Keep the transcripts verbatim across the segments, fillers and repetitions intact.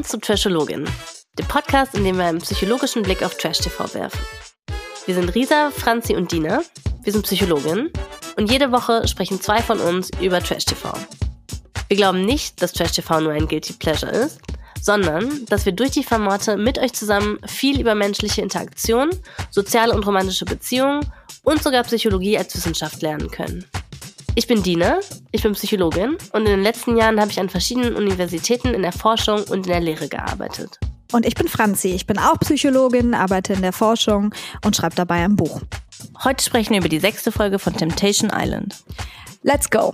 zu Trashologin, dem Podcast, in dem wir einen psychologischen Blick auf Trash-T V werfen. Wir sind Risa, Franzi und Dina, wir sind Psychologinnen und jede Woche sprechen zwei von uns über Trash-T V. Wir glauben nicht, dass Trash-T V nur ein Guilty Pleasure ist, sondern dass wir durch die Formate mit euch zusammen viel über menschliche Interaktion, soziale und romantische Beziehungen und sogar Psychologie als Wissenschaft lernen können. Ich bin Dina, ich bin Psychologin und in den letzten Jahren habe ich an verschiedenen Universitäten in der Forschung und in der Lehre gearbeitet. Und ich bin Franzi, ich bin auch Psychologin, arbeite in der Forschung und schreibe dabei ein Buch. Heute sprechen wir über die sechste Folge von Temptation Island. Let's go!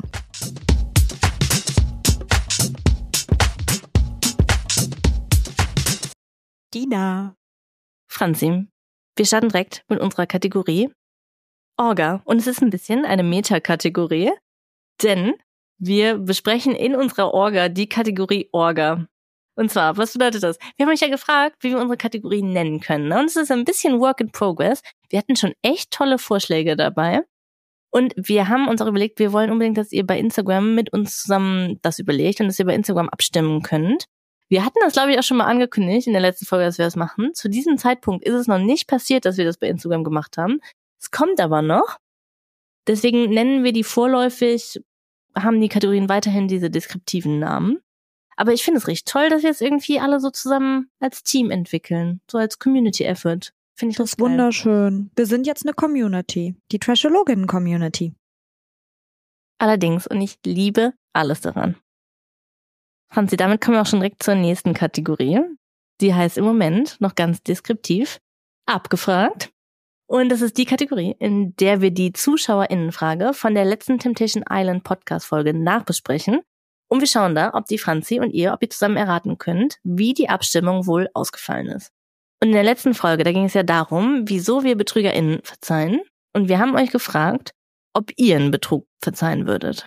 Dina. Franzi, wir starten direkt mit unserer Kategorie Orga. Und es ist ein bisschen eine Metakategorie, denn wir besprechen in unserer Orga die Kategorie Orga. Und zwar, was bedeutet das? Wir haben euch ja gefragt, wie wir unsere Kategorien nennen können. Ne? Und es ist ein bisschen Work in Progress. Wir hatten schon echt tolle Vorschläge dabei. Und wir haben uns auch überlegt, wir wollen unbedingt, dass ihr bei Instagram mit uns zusammen das überlegt und dass ihr bei Instagram abstimmen könnt. Wir hatten das, glaube ich, auch schon mal angekündigt in der letzten Folge, dass wir das machen. Zu diesem Zeitpunkt ist es noch nicht passiert, dass wir das bei Instagram gemacht haben. Es kommt aber noch. Deswegen nennen wir die vorläufig, haben die Kategorien weiterhin diese deskriptiven Namen. Aber ich finde es richtig toll, dass wir es irgendwie alle so zusammen als Team entwickeln. So als Community-Effort. Finde ich das ist wunderschön. Wir sind jetzt eine Community. Die Trashologinnen-Community. Allerdings. Und ich liebe alles daran. Franzi, damit kommen wir auch schon direkt zur nächsten Kategorie. Die heißt im Moment noch ganz deskriptiv abgefragt. Und das ist die Kategorie, in der wir die ZuschauerInnenfrage von der letzten Temptation Island Podcast-Folge nachbesprechen. Und wir schauen da, ob die Franzi und ihr, ob ihr zusammen erraten könnt, wie die Abstimmung wohl ausgefallen ist. Und in der letzten Folge, da ging es ja darum, wieso wir BetrügerInnen verzeihen. Und wir haben euch gefragt, ob ihr einen Betrug verzeihen würdet.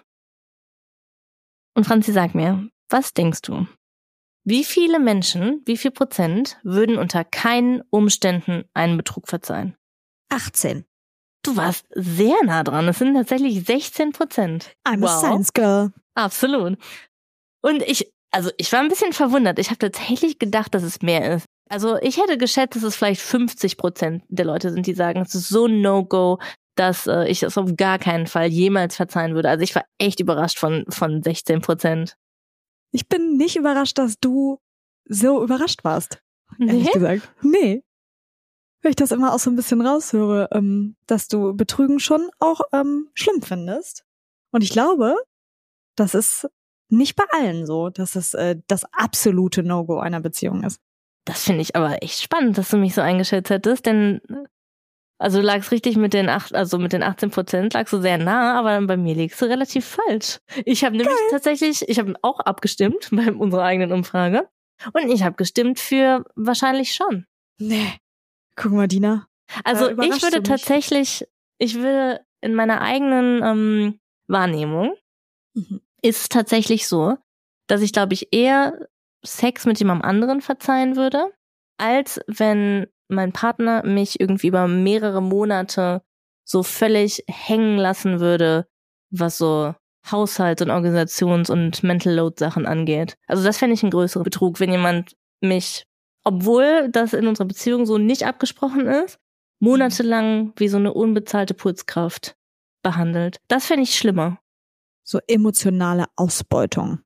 Und Franzi, sag mir, was denkst du? Wie viele Menschen, wie viel Prozent würden unter keinen Umständen einen Betrug verzeihen? achtzehn. Du warst sehr nah dran. Es sind tatsächlich sechzehn Prozent. I'm wow. a science girl. Absolut. Und ich, also ich war ein bisschen verwundert. Ich habe tatsächlich gedacht, dass es mehr ist. Also ich hätte geschätzt, dass es vielleicht fünfzig Prozent der Leute sind, die sagen, es ist so ein No-Go, dass äh, ich das auf gar keinen Fall jemals verzeihen würde. Also ich war echt überrascht von, von sechzehn Prozent. Ich bin nicht überrascht, dass du so überrascht warst. Nee? Ehrlich gesagt. Nee. Wenn ich das immer auch so ein bisschen raushöre, ähm, dass du Betrügen schon auch ähm, schlimm findest. Und ich glaube, das ist nicht bei allen so, dass es äh, das absolute No-Go einer Beziehung ist. Das finde ich aber echt spannend, dass du mich so eingeschätzt hättest, denn also du lagst richtig mit den acht, also mit den achtzehn Prozent lagst du sehr nah, aber bei mir liegst du relativ falsch. Ich habe nämlich Geil. tatsächlich, ich habe auch abgestimmt bei unserer eigenen Umfrage und ich habe gestimmt für wahrscheinlich schon. Nee. Guck mal, Dina. Also ich würde tatsächlich, ich würde in meiner eigenen ähm, Wahrnehmung mhm. ist es tatsächlich so, dass ich, glaube ich, eher Sex mit jemandem anderen verzeihen würde, als wenn mein Partner mich irgendwie über mehrere Monate so völlig hängen lassen würde, was so Haushalts- und Organisations- und Mental Load Sachen angeht. Also das fände ich einen größeren Betrug, wenn jemand mich, obwohl das in unserer Beziehung so nicht abgesprochen ist, monatelang wie so eine unbezahlte Putzkraft behandelt. Das fände ich schlimmer. So emotionale Ausbeutung.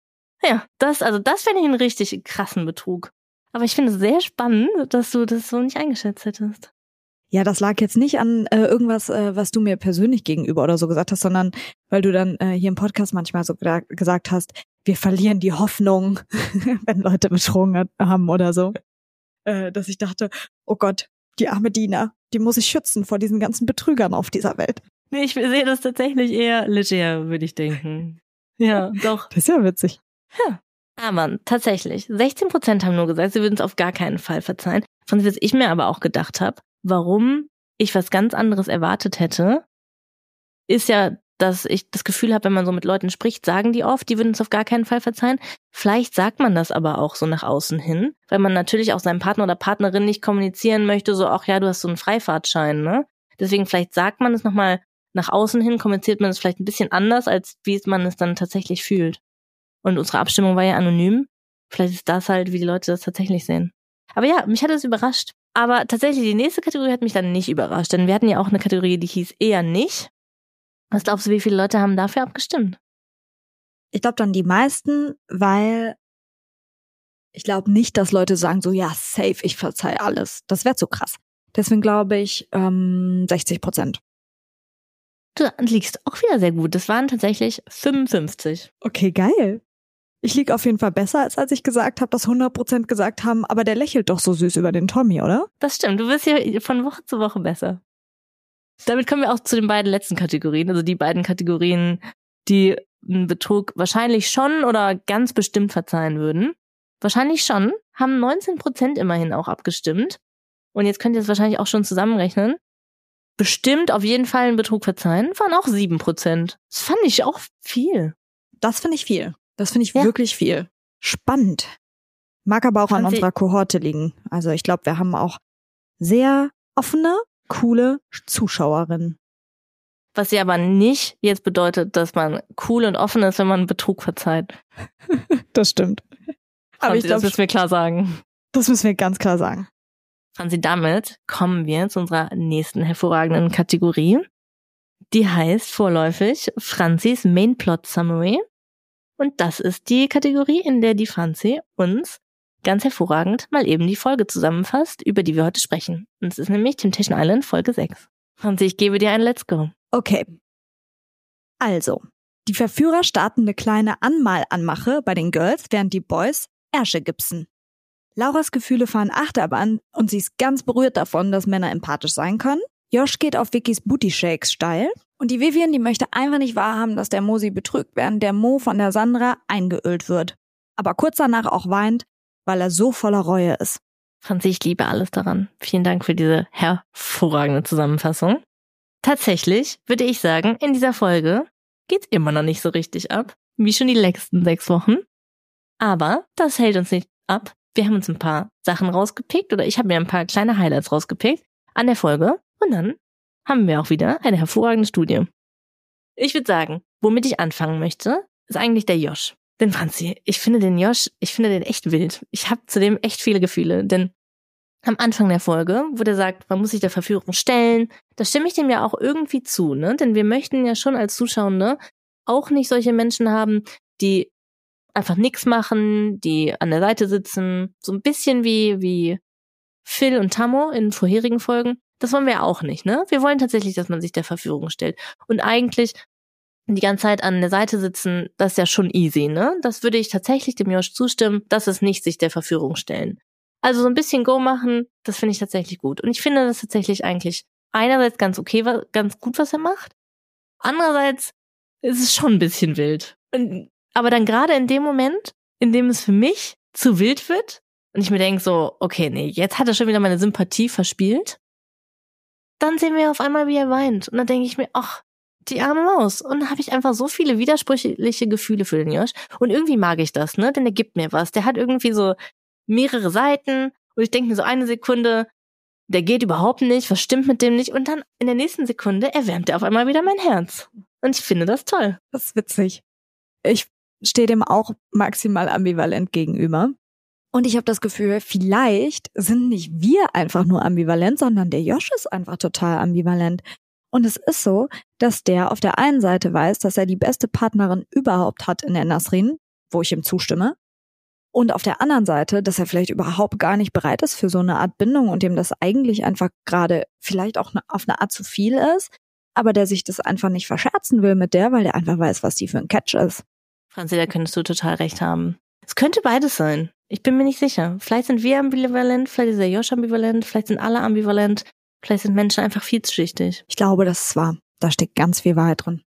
Ja, das, also das fände ich einen richtig krassen Betrug. Aber ich finde es sehr spannend, dass du das so nicht eingeschätzt hättest. Ja, das lag jetzt nicht an äh, irgendwas, äh, was du mir persönlich gegenüber oder so gesagt hast, sondern weil du dann äh, hier im Podcast manchmal so gra- gesagt hast, wir verlieren die Hoffnung, wenn Leute betrogen haben oder so. Äh, dass ich dachte, oh Gott, die arme Dina, die muss ich schützen vor diesen ganzen Betrügern auf dieser Welt. Nee, ich sehe das tatsächlich eher leger, würde ich denken. Ja, doch. Das ist ja witzig. Ja. Aber tatsächlich, sechzehn Prozent haben nur gesagt, sie würden es auf gar keinen Fall verzeihen. Von was ich mir aber auch gedacht habe, warum ich was ganz anderes erwartet hätte, ist ja, dass ich das Gefühl habe, wenn man so mit Leuten spricht, sagen die oft, die würden es auf gar keinen Fall verzeihen. Vielleicht sagt man das aber auch so nach außen hin, weil man natürlich auch seinem Partner oder Partnerin nicht kommunizieren möchte, so, ach ja, du hast so einen Freifahrtschein, ne? Deswegen vielleicht sagt man es nochmal nach außen hin, kommuniziert man es vielleicht ein bisschen anders, als wie man es dann tatsächlich fühlt. Und unsere Abstimmung war ja anonym. Vielleicht ist das halt, wie die Leute das tatsächlich sehen. Aber ja, mich hat es überrascht. Aber tatsächlich, die nächste Kategorie hat mich dann nicht überrascht. Denn wir hatten ja auch eine Kategorie, die hieß eher nicht. Was glaubst du, wie viele Leute haben dafür abgestimmt? Ich glaube dann die meisten, weil ich glaube nicht, dass Leute sagen so, ja, safe, ich verzeih alles. Das wäre zu krass. Deswegen glaube ich ähm, sechzig Prozent. Du liegst auch wieder sehr gut. Das waren tatsächlich fünfundfünfzig. Okay, geil. Ich lieg auf jeden Fall besser, als als ich gesagt habe, dass hundert Prozent gesagt haben, aber der lächelt doch so süß über den Tommy, oder? Das stimmt, du wirst ja von Woche zu Woche besser. Damit kommen wir auch zu den beiden letzten Kategorien. Also die beiden Kategorien, die einen Betrug wahrscheinlich schon oder ganz bestimmt verzeihen würden. Wahrscheinlich schon, haben neunzehn Prozent immerhin auch abgestimmt. Und jetzt könnt ihr es wahrscheinlich auch schon zusammenrechnen. Bestimmt auf jeden Fall einen Betrug verzeihen, waren auch sieben Prozent. Das fand ich auch viel. Das finde ich viel. Das finde ich ja. wirklich viel. Spannend. Mag aber auch Fand an unserer Kohorte liegen. Also ich glaube, wir haben auch sehr offene, coole Zuschauerinnen. Was ja aber nicht jetzt bedeutet, dass man cool und offen ist, wenn man einen Betrug verzeiht. Das stimmt. Aber Franzi, ich glaube, das müssen wir klar sagen. Das müssen wir ganz klar sagen. Franzi, damit kommen wir zu unserer nächsten hervorragenden Kategorie. Die heißt vorläufig Franzis Main Plot Summary. Und das ist die Kategorie, in der die Franzi uns ganz hervorragend mal eben die Folge zusammenfasst, über die wir heute sprechen. Und es ist nämlich Temptation Island Folge sechs. Franzi, ich gebe dir ein Let's Go. Okay. Also, die Verführer starten eine kleine Anmal-Anmache bei den Girls, während die Boys Ärsche gipsen. Lauras Gefühle fahren Achterbahn und sie ist ganz berührt davon, dass Männer empathisch sein können. Josh geht auf Vickys Booty Shakes steil. Und die Vivian, die möchte einfach nicht wahrhaben, dass der Mo sie betrügt, während der Mo von der Sandra eingeölt wird. Aber kurz danach auch weint, weil er so voller Reue ist. Franzi, ich liebe alles daran. Vielen Dank für diese hervorragende Zusammenfassung. Tatsächlich würde ich sagen, in dieser Folge geht's immer noch nicht so richtig ab, wie schon die letzten sechs Wochen. Aber das hält uns nicht ab. Wir haben uns ein paar Sachen rausgepickt, oder ich habe mir ein paar kleine Highlights rausgepickt an der Folge. Und dann haben wir auch wieder eine hervorragende Studie. Ich würde sagen, womit ich anfangen möchte, ist eigentlich der Josh. Denn Franzi, ich finde den Josh, ich finde den echt wild. Ich habe zu dem echt viele Gefühle, denn am Anfang der Folge, wo der sagt, man muss sich der Verführung stellen, da stimme ich dem ja auch irgendwie zu, ne? Denn wir möchten ja schon als Zuschauende auch nicht solche Menschen haben, die einfach nichts machen, die an der Seite sitzen, so ein bisschen wie wie Phil und Tammo in vorherigen Folgen. Das wollen wir ja auch nicht, ne? Wir wollen tatsächlich, dass man sich der Verführung stellt. Und eigentlich die ganze Zeit an der Seite sitzen, das ist ja schon easy, ne? Das würde ich tatsächlich dem Josh zustimmen, das ist nicht sich der Verführung stellen. Also so ein bisschen Go machen, das finde ich tatsächlich gut. Und ich finde das tatsächlich eigentlich einerseits ganz okay, ganz gut, was er macht. Andererseits ist es schon ein bisschen wild. Und, aber dann gerade in dem Moment, in dem es für mich zu wild wird und ich mir denke so, okay, nee, jetzt hat er schon wieder meine Sympathie verspielt, dann sehen wir auf einmal, wie er weint. Und dann denke ich mir, ach, die arme Maus. Und dann habe ich einfach so viele widersprüchliche Gefühle für den Josh. Und irgendwie mag ich das, ne? Denn der gibt mir was. Der hat irgendwie so mehrere Seiten. Und ich denke mir so eine Sekunde, der geht überhaupt nicht, was stimmt mit dem nicht? Und dann in der nächsten Sekunde erwärmt er auf einmal wieder mein Herz. Und ich finde das toll. Das ist witzig. Ich stehe dem auch maximal ambivalent gegenüber. Und ich habe das Gefühl, vielleicht sind nicht wir einfach nur ambivalent, sondern der Josh ist einfach total ambivalent. Und es ist so, dass der auf der einen Seite weiß, dass er die beste Partnerin überhaupt hat in der Nasrin, wo ich ihm zustimme. Und auf der anderen Seite, dass er vielleicht überhaupt gar nicht bereit ist für so eine Art Bindung und dem das eigentlich einfach gerade vielleicht auch auf eine Art zu viel ist, aber der sich das einfach nicht verscherzen will mit der, weil der einfach weiß, was die für ein Catch ist. Franzi, da könntest du total recht haben. Es könnte beides sein. Ich bin mir nicht sicher. Vielleicht sind wir ambivalent, vielleicht ist der Josh ambivalent, vielleicht sind alle ambivalent, vielleicht sind Menschen einfach vielschichtig. Ich glaube, das ist wahr. Da steckt ganz viel Wahrheit drin.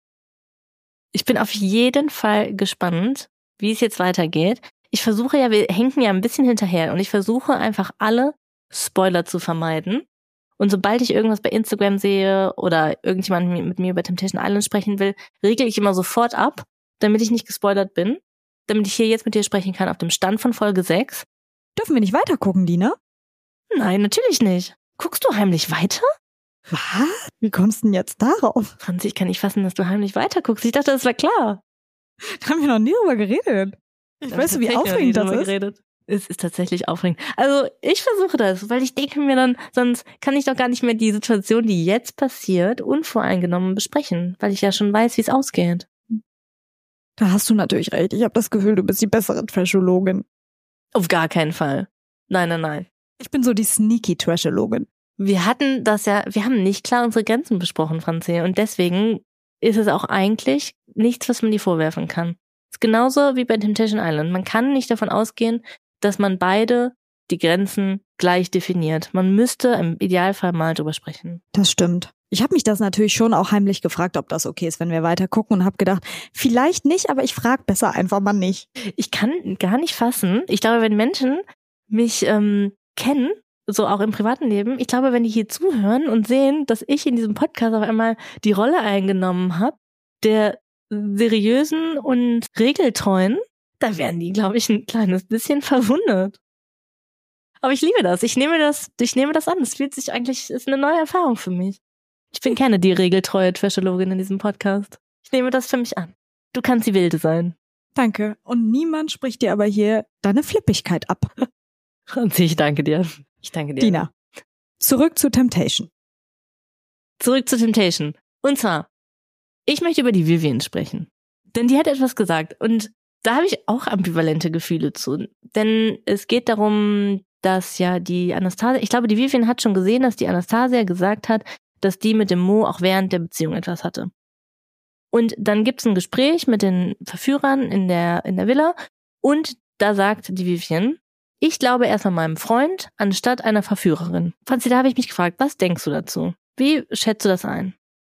Ich bin auf jeden Fall gespannt, wie es jetzt weitergeht. Ich versuche ja, wir hängen ja ein bisschen hinterher und ich versuche einfach alle Spoiler zu vermeiden. Und sobald ich irgendwas bei Instagram sehe oder irgendjemand mit mir über Temptation Island sprechen will, regle ich immer sofort ab, damit ich nicht gespoilert bin. Damit ich hier jetzt mit dir sprechen kann auf dem Stand von Folge sechs. Dürfen wir nicht weiter gucken, Dina? Nein, natürlich nicht. Guckst du heimlich weiter? Was? Wie kommst du denn jetzt darauf? Franzi, ich kann nicht fassen, dass du heimlich weiter guckst. Ich dachte, das war klar. Da haben wir noch nie drüber geredet. Ich weiß, wie aufregend das ist. Geredet. Es ist tatsächlich aufregend. Also ich versuche das, weil ich denke mir dann, sonst kann ich doch gar nicht mehr die Situation, die jetzt passiert, unvoreingenommen besprechen, weil ich ja schon weiß, wie es ausgeht. Da hast du natürlich recht. Ich habe das Gefühl, du bist die bessere Trashologin. Auf gar keinen Fall. Nein, nein, nein. Ich bin so die sneaky Trashologin. Wir hatten das ja, wir haben nicht klar unsere Grenzen besprochen, Franzi, und deswegen ist es auch eigentlich nichts, was man dir vorwerfen kann. Es ist genauso wie bei Temptation Island. Man kann nicht davon ausgehen, dass man beide die Grenzen gleich definiert. Man müsste im Idealfall mal drüber sprechen. Das stimmt. Ich habe mich das natürlich schon auch heimlich gefragt, ob das okay ist, wenn wir weiter gucken, und habe gedacht, vielleicht nicht, aber ich frage besser einfach mal nicht. Ich kann gar nicht fassen. Ich glaube, wenn Menschen mich ähm, kennen, so auch im privaten Leben, ich glaube, wenn die hier zuhören und sehen, dass ich in diesem Podcast auf einmal die Rolle eingenommen habe, der seriösen und regeltreuen, da werden die, glaube ich, ein kleines bisschen verwundert. Aber ich liebe das. Ich nehme das, ich nehme das an. Es fühlt sich eigentlich, ist eine neue Erfahrung für mich. Ich bin keine die regeltreue Trashologin in diesem Podcast. Ich nehme das für mich an. Du kannst die Wilde sein. Danke. Und niemand spricht dir aber hier deine Flippigkeit ab. Franzi, ich danke dir. Ich danke dir. Dina, zurück zu Temptation. Zurück zu Temptation. Und zwar, ich möchte über die Vivian sprechen. Denn die hat etwas gesagt. Und da habe ich auch ambivalente Gefühle zu. Denn es geht darum, dass ja die Anastasia, ich glaube, die Vivian hat schon gesehen, dass die Anastasia gesagt hat, dass die mit dem Mo auch während der Beziehung etwas hatte. Und dann gibt's ein Gespräch mit den Verführern in der, in der Villa. Und da sagt die Vivian, ich glaube erst an meinem Freund anstatt einer Verführerin. Franzi, da habe ich mich gefragt, was denkst du dazu? Wie schätzt du das ein?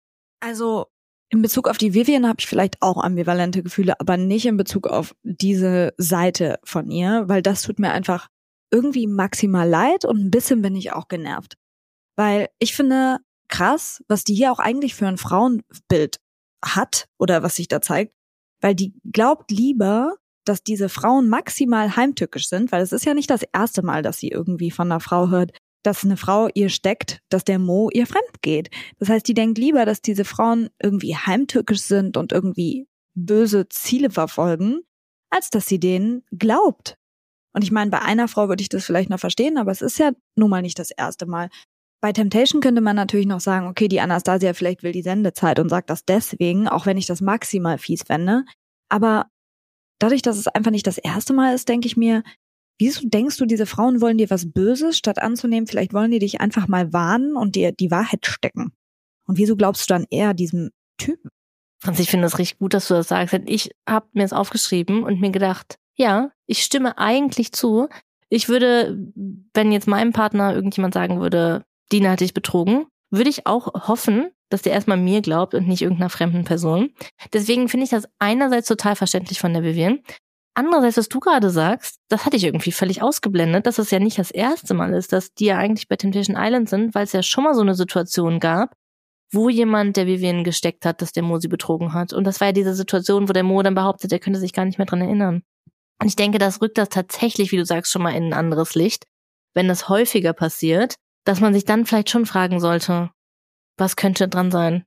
Also in Bezug auf die Vivian habe ich vielleicht auch ambivalente Gefühle, aber nicht in Bezug auf diese Seite von ihr, weil das tut mir einfach irgendwie maximal leid und ein bisschen bin ich auch genervt. Weil ich finde krass, was die hier auch eigentlich für ein Frauenbild hat oder was sich da zeigt, weil die glaubt lieber, dass diese Frauen maximal heimtückisch sind, weil es ist ja nicht das erste Mal, dass sie irgendwie von einer Frau hört, dass eine Frau ihr steckt, dass der Mo ihr fremd geht. Das heißt, die denkt lieber, dass diese Frauen irgendwie heimtückisch sind und irgendwie böse Ziele verfolgen, als dass sie denen glaubt. Und ich meine, bei einer Frau würde ich das vielleicht noch verstehen, aber es ist ja nun mal nicht das erste Mal. Bei Temptation könnte man natürlich noch sagen, okay, die Anastasia vielleicht will die Sendezeit und sagt das deswegen, auch wenn ich das maximal fies fände. Aber dadurch, dass es einfach nicht das erste Mal ist, denke ich mir, wieso denkst du, diese Frauen wollen dir was Böses, statt anzunehmen, vielleicht wollen die dich einfach mal warnen und dir die Wahrheit stecken? Und wieso glaubst du dann eher diesem Typen? Franzi, ich finde es richtig gut, dass du das sagst. Ich habe mir es aufgeschrieben und mir gedacht, ja, ich stimme eigentlich zu. Ich würde, wenn jetzt meinem Partner irgendjemand sagen würde, Dina hat dich betrogen, würde ich auch hoffen, dass der erstmal mir glaubt und nicht irgendeiner fremden Person. Deswegen finde ich das einerseits total verständlich von der Vivian. Andererseits, was du gerade sagst, das hatte ich irgendwie völlig ausgeblendet, dass es ja nicht das erste Mal ist, dass die ja eigentlich bei Temptation Island sind, weil es ja schon mal so eine Situation gab, wo jemand der Vivian gesteckt hat, dass der Mo sie betrogen hat. Und das war ja diese Situation, wo der Mo dann behauptet, er könnte sich gar nicht mehr dran erinnern. Und ich denke, das rückt das tatsächlich, wie du sagst, schon mal in ein anderes Licht, wenn das häufiger passiert, dass man sich dann vielleicht schon fragen sollte, was könnte dran sein?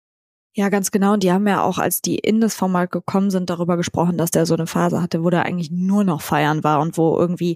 Ja, ganz genau. Und die haben ja auch, als die in das Format gekommen sind, darüber gesprochen, dass der so eine Phase hatte, wo der eigentlich nur noch feiern war und wo irgendwie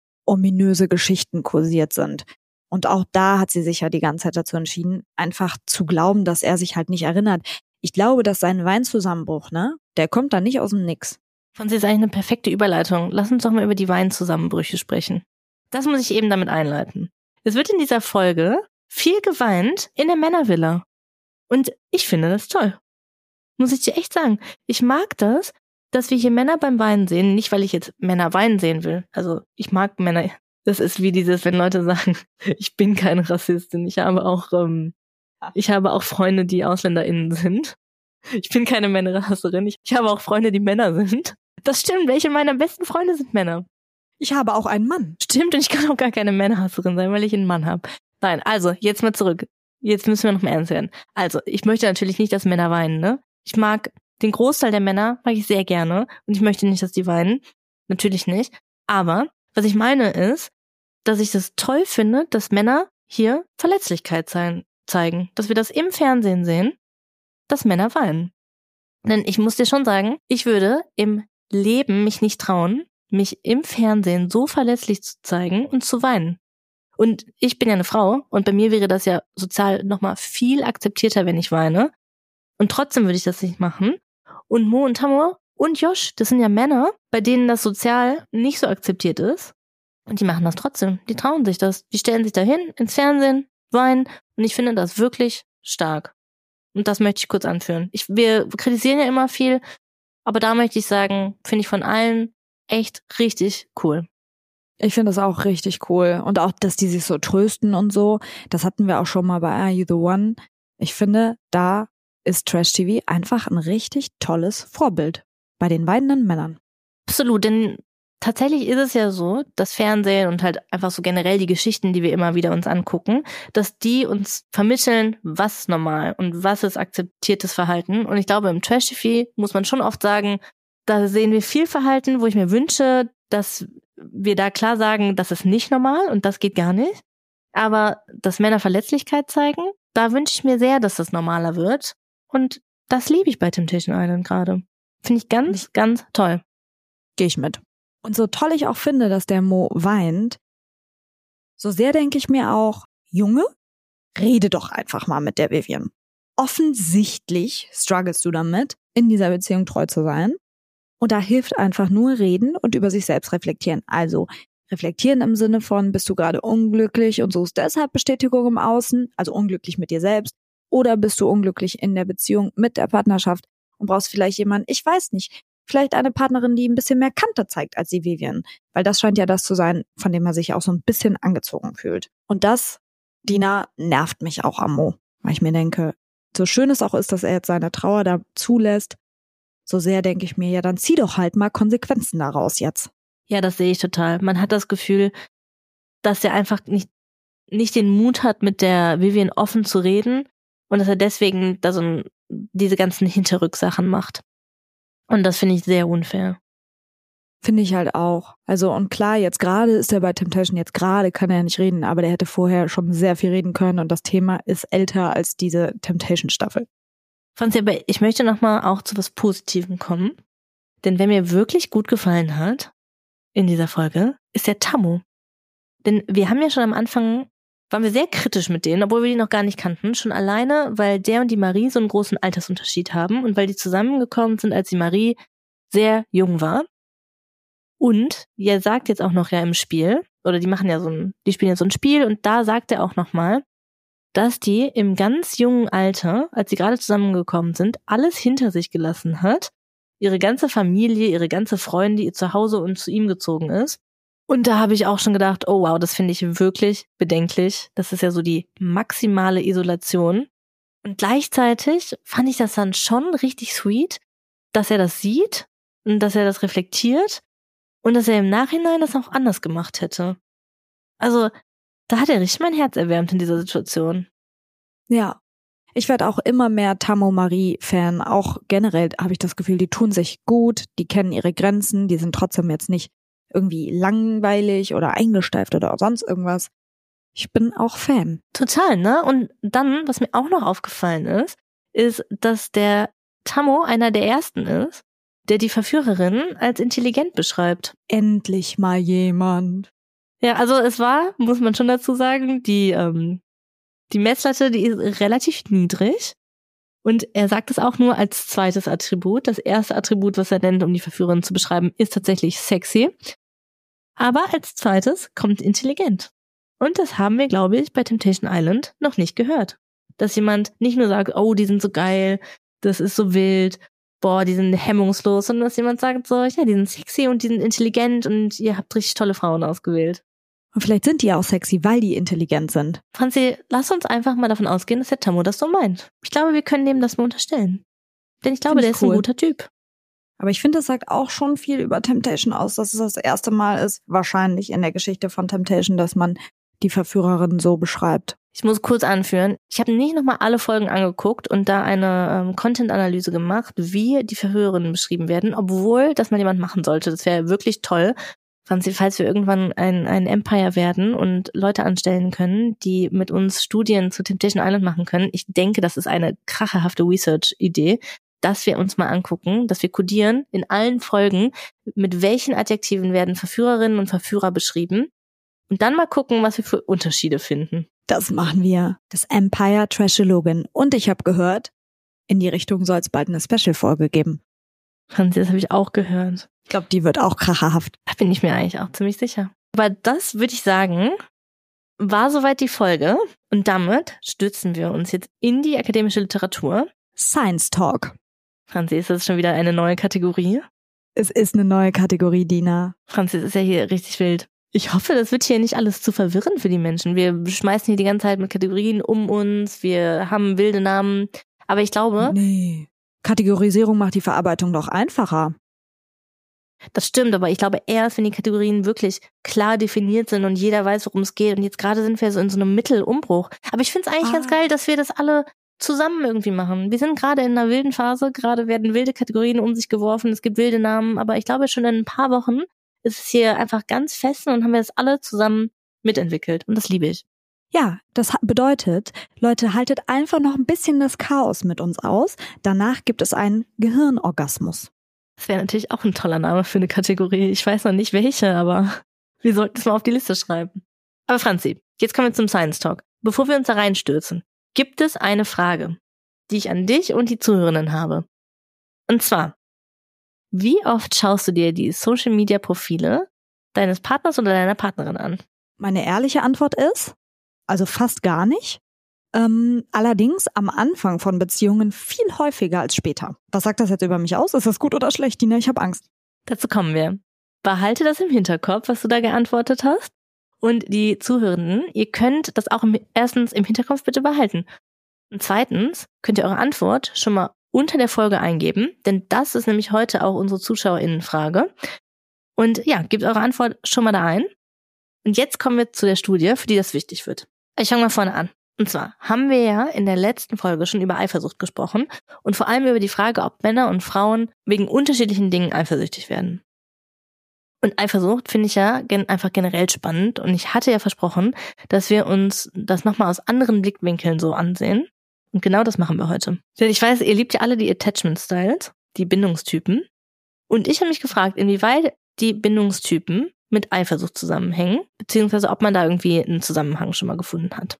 ominöse Geschichten kursiert sind. Und auch da hat sie sich ja die ganze Zeit dazu entschieden, einfach zu glauben, dass er sich halt nicht erinnert. Ich glaube, dass sein Weinzusammenbruch, ne, der kommt da nicht aus dem Nix. Von sie ist eigentlich eine perfekte Überleitung. Lass uns doch mal über die Weinzusammenbrüche sprechen. Das muss ich eben damit einleiten. Es wird in dieser Folge viel geweint in der Männervilla. Und ich finde das toll. Muss ich dir echt sagen. Ich mag das, dass wir hier Männer beim Weinen sehen. Nicht, weil ich jetzt Männer weinen sehen will. Also ich mag Männer. Das ist wie dieses, wenn Leute sagen, ich bin keine Rassistin. Ich habe auch, ähm, ich habe auch Freunde, die AusländerInnen sind. Ich bin keine Männerhasserin. Ich, ich habe auch Freunde, die Männer sind. Das stimmt. Welche meiner besten Freunde sind Männer? Ich habe auch einen Mann. Stimmt, und ich kann auch gar keine Männerhasserin sein, weil ich einen Mann habe. Nein, also, jetzt mal zurück. Jetzt müssen wir noch mal ernst werden. Also, ich möchte natürlich nicht, dass Männer weinen, ne? Ich mag den Großteil der Männer, mag ich sehr gerne. Und ich möchte nicht, dass die weinen. Natürlich nicht. Aber, was ich meine ist, dass ich das toll finde, dass Männer hier Verletzlichkeit zeigen. Dass wir das im Fernsehen sehen, dass Männer weinen. Denn ich muss dir schon sagen, ich würde im Leben mich nicht trauen, mich im Fernsehen so verletzlich zu zeigen und zu weinen. Und ich bin ja eine Frau und bei mir wäre das ja sozial nochmal viel akzeptierter, wenn ich weine. Und trotzdem würde ich das nicht machen. Und Mo und Tammo und Josh, das sind ja Männer, bei denen das sozial nicht so akzeptiert ist. Und die machen das trotzdem. Die trauen sich das. Die stellen sich dahin ins Fernsehen, weinen. Und ich finde das wirklich stark. Und das möchte ich kurz anführen. Ich, wir kritisieren ja immer viel, aber da möchte ich sagen, finde ich von allen echt richtig cool. Ich finde das auch richtig cool. Und auch, dass die sich so trösten und so. Das hatten wir auch schon mal bei Are You the One? Ich finde, da ist Trash-T V einfach ein richtig tolles Vorbild bei den weinenden Männern. Absolut, denn tatsächlich ist es ja so, das Fernsehen und halt einfach so generell die Geschichten, die wir immer wieder uns angucken, dass die uns vermitteln, was ist normal und was ist akzeptiertes Verhalten. Und ich glaube, im Trash-T V muss man schon oft sagen, da sehen wir viel Verhalten, wo ich mir wünsche, dass wir da klar sagen, das ist nicht normal und das geht gar nicht. Aber dass Männer Verletzlichkeit zeigen, da wünsche ich mir sehr, dass das normaler wird. Und das liebe ich bei Temptation Island gerade. Finde ich ganz, ganz toll. Gehe ich mit. Und so toll ich auch finde, dass der Mo weint, so sehr denke ich mir auch, Junge, rede doch einfach mal mit der Vivian. Offensichtlich strugglest du damit, in dieser Beziehung treu zu sein. Und da hilft einfach nur reden und über sich selbst reflektieren. Also reflektieren im Sinne von, bist du gerade unglücklich und suchst deshalb Bestätigung im Außen, also unglücklich mit dir selbst, oder bist du unglücklich in der Beziehung mit der Partnerschaft und brauchst vielleicht jemanden, ich weiß nicht, vielleicht eine Partnerin, die ein bisschen mehr Kante zeigt als die Vivian, weil das scheint ja das zu sein, von dem man sich auch so ein bisschen angezogen fühlt. Und das, Dina, nervt mich auch am Mo, weil ich mir denke, so schön es auch ist, dass er jetzt seine Trauer da zulässt, so sehr denke ich mir, ja, dann zieh doch halt mal Konsequenzen daraus jetzt. Ja, das sehe ich total. Man hat das Gefühl, dass er einfach nicht, nicht den Mut hat, mit der Vivian offen zu reden und dass er deswegen da so ein, diese ganzen Hinterrücksachen macht. Und das finde ich sehr unfair. Finde ich halt auch. Also und klar, jetzt gerade ist er bei Temptation, jetzt gerade kann er ja nicht reden, aber der hätte vorher schon sehr viel reden können und das Thema ist älter als diese Temptation-Staffel. Franzi, aber ich möchte nochmal auch zu was Positivem kommen. Denn wer mir wirklich gut gefallen hat in dieser Folge, ist der Tammo. Denn wir haben ja schon am Anfang, waren wir sehr kritisch mit denen, obwohl wir die noch gar nicht kannten. Schon alleine, weil der und die Marie so einen großen Altersunterschied haben und weil die zusammengekommen sind, als die Marie sehr jung war. Und er sagt jetzt auch noch ja im Spiel, oder die machen ja so ein, die spielen ja so ein Spiel und da sagt er auch nochmal, dass die im ganz jungen Alter, als sie gerade zusammengekommen sind, alles hinter sich gelassen hat. Ihre ganze Familie, ihre ganze Freunde, ihr Zuhause und zu ihm gezogen ist. Und da habe ich auch schon gedacht, oh wow, das finde ich wirklich bedenklich. Das ist ja so die maximale Isolation. Und gleichzeitig fand ich das dann schon richtig sweet, dass er das sieht und dass er das reflektiert und dass er im Nachhinein das auch anders gemacht hätte. Also, da hat er richtig mein Herz erwärmt in dieser Situation. Ja, ich werde auch immer mehr Tammo-Marie-Fan. Auch generell habe ich das Gefühl, die tun sich gut, die kennen ihre Grenzen, die sind trotzdem jetzt nicht irgendwie langweilig oder eingesteift oder sonst irgendwas. Ich bin auch Fan. Total, ne? Und dann, was mir auch noch aufgefallen ist, ist, dass der Tammo einer der ersten ist, der die Verführerin als intelligent beschreibt. Endlich mal jemand. Ja, also es war, muss man schon dazu sagen, die ähm, die Messlatte, die ist relativ niedrig. Und er sagt es auch nur als zweites Attribut. Das erste Attribut, was er nennt, um die Verführerin zu beschreiben, ist tatsächlich sexy. Aber als zweites kommt intelligent. Und das haben wir, glaube ich, bei Temptation Island noch nicht gehört. Dass jemand nicht nur sagt, oh, die sind so geil, das ist so wild, boah, die sind hemmungslos, sondern dass jemand sagt so, ja, die sind sexy und die sind intelligent und ihr habt richtig tolle Frauen ausgewählt. Und vielleicht sind die ja auch sexy, weil die intelligent sind. Franzi, lass uns einfach mal davon ausgehen, dass der Tammo das so meint. Ich glaube, wir können dem das mal unterstellen. Denn ich glaube, der ist ein guter Typ. Aber ich finde, das sagt auch schon viel über Temptation aus, dass es das erste Mal ist, wahrscheinlich in der Geschichte von Temptation, dass man die Verführerin so beschreibt. Ich muss kurz anführen, ich habe nicht nochmal alle Folgen angeguckt und da eine ähm, Content-Analyse gemacht, wie die Verführerinnen beschrieben werden, obwohl das mal jemand machen sollte. Das wäre wirklich toll, Franzi, falls wir irgendwann ein, ein Empire werden und Leute anstellen können, die mit uns Studien zu Temptation Island machen können. Ich denke, das ist eine kracherhafte Research-Idee. dass wir uns mal angucken, dass wir kodieren in allen Folgen, mit welchen Adjektiven werden Verführerinnen und Verführer beschrieben und dann mal gucken, was wir für Unterschiede finden. Das machen wir. Das Empire Trashologin. Und ich habe gehört, in die Richtung soll es bald eine Special-Folge geben. Franzi, das habe ich auch gehört. Ich glaube, die wird auch kracherhaft. Da bin ich mir eigentlich auch ziemlich sicher. Aber das würde ich sagen, war soweit die Folge. Und damit stürzen wir uns jetzt in die akademische Literatur. Science Talk. Franzi, ist das schon wieder eine neue Kategorie? Es ist eine neue Kategorie, Dina. Franzi, es ist ja hier richtig wild. Ich hoffe, das wird hier nicht alles zu verwirren für die Menschen. Wir schmeißen hier die ganze Zeit mit Kategorien um uns. Wir haben wilde Namen. Aber ich glaube... Nee. Kategorisierung macht die Verarbeitung doch einfacher. Das stimmt, aber ich glaube erst, wenn die Kategorien wirklich klar definiert sind und jeder weiß, worum es geht. Und jetzt gerade sind wir so in so einem Mittelumbruch. Aber ich finde es eigentlich ah. ganz geil, dass wir das alle zusammen irgendwie machen. Wir sind gerade in einer wilden Phase. Gerade werden wilde Kategorien um sich geworfen. Es gibt wilde Namen. Aber ich glaube, schon in ein paar Wochen ist es hier einfach ganz fest und haben wir das alle zusammen mitentwickelt. Und das liebe ich. Ja, das bedeutet, Leute, haltet einfach noch ein bisschen das Chaos mit uns aus. Danach gibt es einen Gehirnorgasmus. Das wäre natürlich auch ein toller Name für eine Kategorie. Ich weiß noch nicht welche, aber wir sollten es mal auf die Liste schreiben. Aber Franzi, jetzt kommen wir zum Science Talk. Bevor wir uns da reinstürzen, gibt es eine Frage, die ich an dich und die Zuhörenden habe. Und zwar, wie oft schaust du dir die Social-Media-Profile deines Partners oder deiner Partnerin an? Meine ehrliche Antwort ist, also fast gar nicht. Ähm, allerdings am Anfang von Beziehungen viel häufiger als später. Was sagt das jetzt über mich aus? Ist das gut oder schlecht, Dina? Ich habe Angst. Dazu kommen wir. Behalte das im Hinterkopf, was du da geantwortet hast. Und die Zuhörenden, ihr könnt das auch im, erstens im Hinterkopf bitte behalten. Und zweitens könnt ihr eure Antwort schon mal unter der Folge eingeben, denn das ist nämlich heute auch unsere ZuschauerInnenfrage. Und ja, gebt eure Antwort schon mal da ein. Und jetzt kommen wir zu der Studie, für die das wichtig wird. Ich fange mal vorne an. Und zwar haben wir ja in der letzten Folge schon über Eifersucht gesprochen und vor allem über die Frage, ob Männer und Frauen wegen unterschiedlichen Dingen eifersüchtig werden. Und Eifersucht finde ich ja gen- einfach generell spannend und ich hatte ja versprochen, dass wir uns das nochmal aus anderen Blickwinkeln so ansehen. Und genau das machen wir heute. Denn ich weiß, ihr liebt ja alle die Attachment Styles, die Bindungstypen. Und ich habe mich gefragt, inwieweit die Bindungstypen mit Eifersucht zusammenhängen, beziehungsweise ob man da irgendwie einen Zusammenhang schon mal gefunden hat.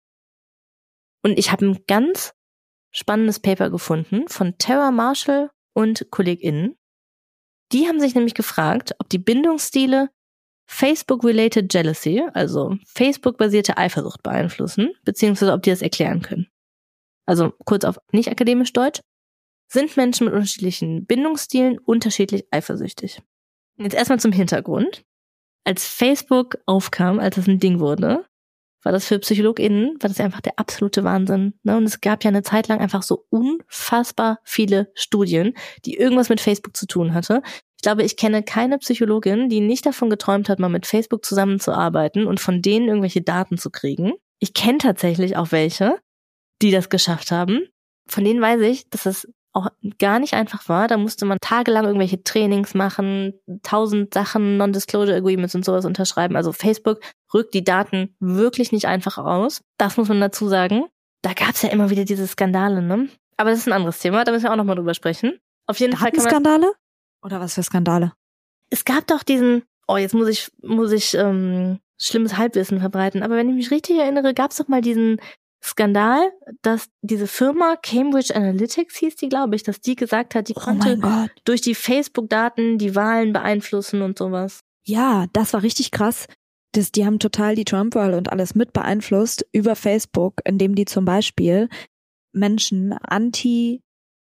Und ich habe ein ganz spannendes Paper gefunden von Tara Marshall und KollegInnen. Die haben sich nämlich gefragt, ob die Bindungsstile Facebook-related Jealousy, also Facebook-basierte Eifersucht beeinflussen, beziehungsweise ob die das erklären können. Also kurz auf nicht akademisch Deutsch, sind Menschen mit unterschiedlichen Bindungsstilen unterschiedlich eifersüchtig. Jetzt erstmal zum Hintergrund. Als Facebook aufkam, als es ein Ding wurde, war das für PsychologInnen, war das einfach der absolute Wahnsinn. Ne? Und es gab ja eine Zeit lang einfach so unfassbar viele Studien, die irgendwas mit Facebook zu tun hatte. Ich glaube, ich kenne keine Psychologin, die nicht davon geträumt hat, mal mit Facebook zusammenzuarbeiten und von denen irgendwelche Daten zu kriegen. Ich kenne tatsächlich auch welche, die das geschafft haben. Von denen weiß ich, dass es auch gar nicht einfach war. Da musste man tagelang irgendwelche Trainings machen, tausend Sachen, Non-Disclosure Agreements und sowas unterschreiben. Also Facebook rückt die Daten wirklich nicht einfach aus. Das muss man dazu sagen. Da gab es ja immer wieder diese Skandale, ne? Aber das ist ein anderes Thema, da müssen wir auch nochmal drüber sprechen. Auf jeden Fall kann man... Skandale? Oder was für Skandale? Es gab doch diesen... Oh, jetzt muss ich, muss ich ähm, schlimmes Halbwissen verbreiten. Aber wenn ich mich richtig erinnere, gab es doch mal diesen Skandal, dass diese Firma Cambridge Analytics hieß die, glaube ich, dass die gesagt hat, die oh konnte durch die Facebook-Daten die Wahlen beeinflussen und sowas. Ja, das war richtig krass. Das, die haben total die Trump-Wahl und alles mit beeinflusst über Facebook, indem die zum Beispiel Menschen anti,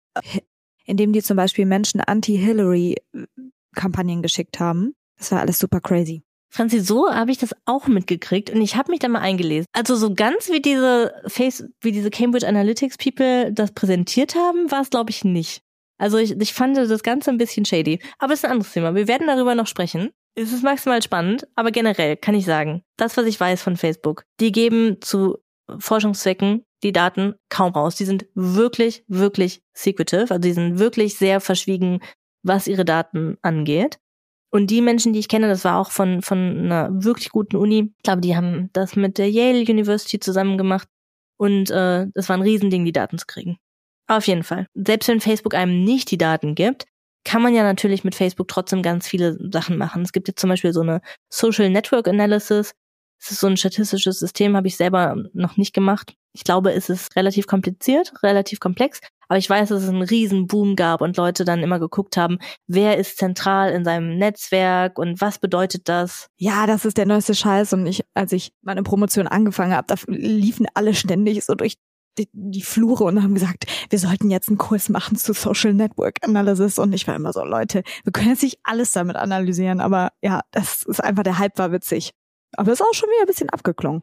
indem die zum Beispiel Menschen anti-Hillary-Kampagnen geschickt haben. Das war alles super crazy. Franzi, so habe ich das auch mitgekriegt und ich habe mich da mal eingelesen. Also so ganz wie diese Face, wie diese Cambridge Analytics People das präsentiert haben, war es glaube ich nicht. Also ich, ich fand das Ganze ein bisschen shady. Aber es ist ein anderes Thema. Wir werden darüber noch sprechen. Es ist maximal spannend, aber generell kann ich sagen, das, was ich weiß von Facebook, die geben zu Forschungszwecken die Daten kaum raus. Die sind wirklich, wirklich secretive. Also die sind wirklich sehr verschwiegen, was ihre Daten angeht. Und die Menschen, die ich kenne, das war auch von von einer wirklich guten Uni. Ich glaube, die haben das mit der Yale University zusammen gemacht. Und äh, das war ein Riesending, die Daten zu kriegen. Auf jeden Fall. Selbst wenn Facebook einem nicht die Daten gibt, kann man ja natürlich mit Facebook trotzdem ganz viele Sachen machen. Es gibt jetzt zum Beispiel so eine Social Network Analysis. Das ist so ein statistisches System, habe ich selber noch nicht gemacht. Ich glaube, es ist relativ kompliziert, relativ komplex. Aber ich weiß, dass es einen riesen Boom gab und Leute dann immer geguckt haben, wer ist zentral in seinem Netzwerk und was bedeutet das? Ja, das ist der neueste Scheiß. Und ich, als ich meine Promotion angefangen habe, da liefen alle ständig so durch die, die Flure und haben gesagt, wir sollten jetzt einen Kurs machen zu Social Network Analysis. Und ich war immer so, Leute, wir können jetzt nicht alles damit analysieren, aber ja, das ist einfach, der Hype war witzig. Aber das ist auch schon wieder ein bisschen abgeklungen.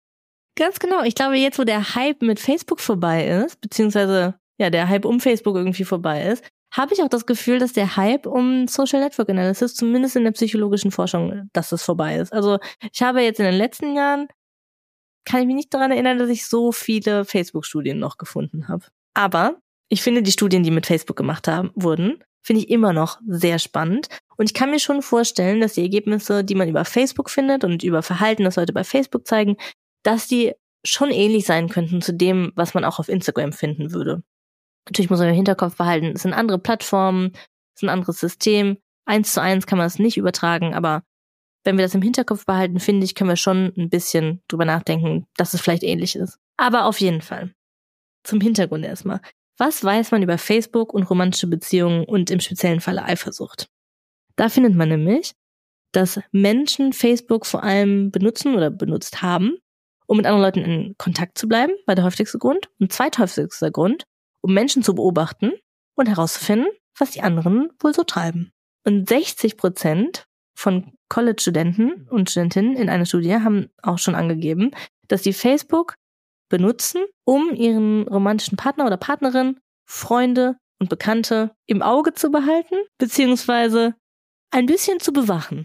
Ganz genau. Ich glaube, jetzt, wo der Hype mit Facebook vorbei ist, beziehungsweise ja, der Hype um Facebook irgendwie vorbei ist, habe ich auch das Gefühl, dass der Hype um Social Network Analysis, zumindest in der psychologischen Forschung, dass das vorbei ist. Also ich habe jetzt in den letzten Jahren, kann ich mich nicht daran erinnern, dass ich so viele Facebook-Studien noch gefunden habe. Aber ich finde die Studien, die mit Facebook gemacht haben, wurden, finde ich immer noch sehr spannend. Und ich kann mir schon vorstellen, dass die Ergebnisse, die man über Facebook findet und über Verhalten, das Leute bei Facebook zeigen, dass die schon ähnlich sein könnten zu dem, was man auch auf Instagram finden würde. Natürlich muss man im Hinterkopf behalten, es sind andere Plattformen, es ist ein anderes System. Eins zu eins kann man es nicht übertragen, aber wenn wir das im Hinterkopf behalten, finde ich, können wir schon ein bisschen drüber nachdenken, dass es vielleicht ähnlich ist. Aber auf jeden Fall. Zum Hintergrund erstmal. Was weiß man über Facebook und romantische Beziehungen und im speziellen Falle Eifersucht? Da findet man nämlich, dass Menschen Facebook vor allem benutzen oder benutzt haben, um mit anderen Leuten in Kontakt zu bleiben, war der häufigste Grund. Und zweithäufigster Grund, um Menschen zu beobachten und herauszufinden, was die anderen wohl so treiben. Und sechzig Prozent von College-Studenten und Studentinnen in einer Studie haben auch schon angegeben, dass sie Facebook benutzen, um ihren romantischen Partner oder Partnerin, Freunde und Bekannte im Auge zu behalten, beziehungsweise ein bisschen zu bewachen.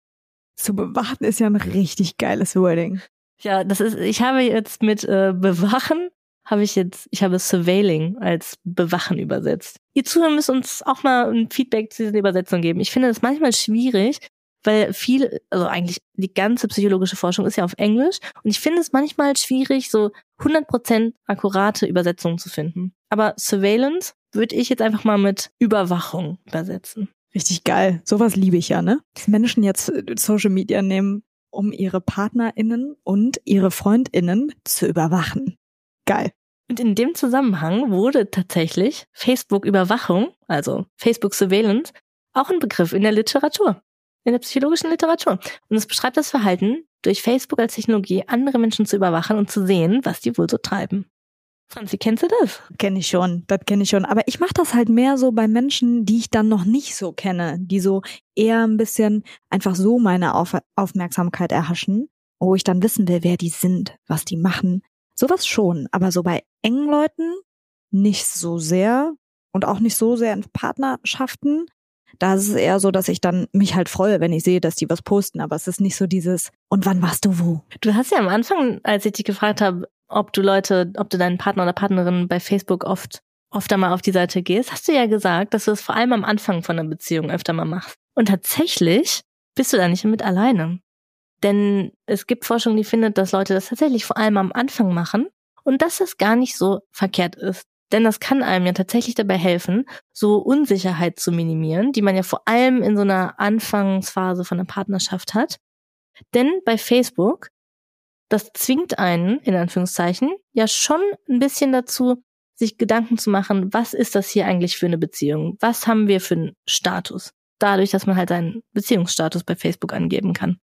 Zu bewachen ist ja ein richtig geiles Wording. Ja, das ist, ich habe jetzt mit äh, bewachen, habe ich jetzt, ich habe surveilling als bewachen übersetzt. Ihr Zuhörer müsst uns auch mal ein Feedback zu dieser Übersetzung geben. Ich finde das manchmal schwierig, weil viel, also eigentlich die ganze psychologische Forschung ist ja auf Englisch und ich finde es manchmal schwierig, so hundert Prozent akkurate Übersetzungen zu finden. Aber Surveillance würde ich jetzt einfach mal mit Überwachung übersetzen. Richtig geil. Sowas liebe ich ja, ne? Dass Menschen jetzt Social Media nehmen, um ihre PartnerInnen und ihre FreundInnen zu überwachen. Geil. Und in dem Zusammenhang wurde tatsächlich Facebook-Überwachung, also Facebook-Surveillance, auch ein Begriff in der Literatur, in der psychologischen Literatur. Und es beschreibt das Verhalten, durch Facebook als Technologie andere Menschen zu überwachen und zu sehen, was die wohl so treiben. Franzi, kennst du das? Kenne ich schon, das kenne ich schon. Aber ich mache das halt mehr so bei Menschen, die ich dann noch nicht so kenne, die so eher ein bisschen einfach so meine Auf- Aufmerksamkeit erhaschen, wo ich dann wissen will, wer die sind, was die machen. Sowas schon, aber so bei engen Leuten nicht so sehr und auch nicht so sehr in Partnerschaften. Da ist es eher so, dass ich dann mich halt freue, wenn ich sehe, dass die was posten, aber es ist nicht so dieses, und wann warst du wo? Du hast ja am Anfang, als ich dich gefragt habe, ob du Leute, ob du deinen Partner oder Partnerin bei Facebook oft, öfter mal auf die Seite gehst, hast du ja gesagt, dass du es vor allem am Anfang von einer Beziehung öfter mal machst. Und tatsächlich bist du da nicht mit alleine. Denn es gibt Forschung, die findet, dass Leute das tatsächlich vor allem am Anfang machen und dass das gar nicht so verkehrt ist. Denn das kann einem ja tatsächlich dabei helfen, so Unsicherheit zu minimieren, die man ja vor allem in so einer Anfangsphase von einer Partnerschaft hat. Denn bei Facebook, das zwingt einen, in Anführungszeichen, ja schon ein bisschen dazu, sich Gedanken zu machen, was ist das hier eigentlich für eine Beziehung? Was haben wir für einen Status? Dadurch, dass man halt seinen Beziehungsstatus bei Facebook angeben kann.